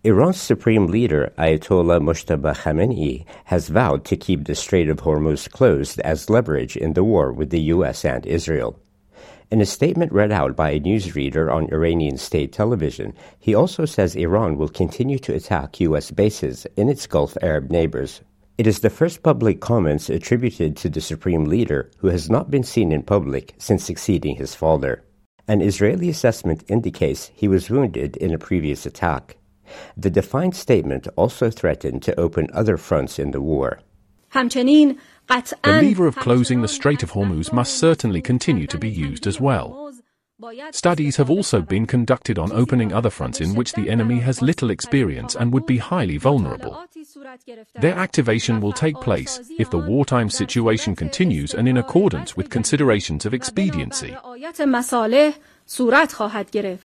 Iran's supreme leader, Ayatollah Mojtaba Khamenei, has vowed to keep the Strait of Hormuz closed as leverage in the war with the U.S. and Israel. In a statement read out by a newsreader on Iranian state television, he also says Iran will continue to attack U.S. bases in its Gulf Arab neighbors. It is the first public comments attributed to the supreme leader, who has not been seen in public since succeeding his father. An Israeli assessment indicates he was wounded in a previous attack. The defiant statement also threatened to open other fronts in the war. The lever of closing the Strait of Hormuz must certainly continue to be used as well. Studies have also been conducted on opening other fronts in which the enemy has little experience and would be highly vulnerable. Their activation will take place if the wartime situation continues and in accordance with considerations of expediency.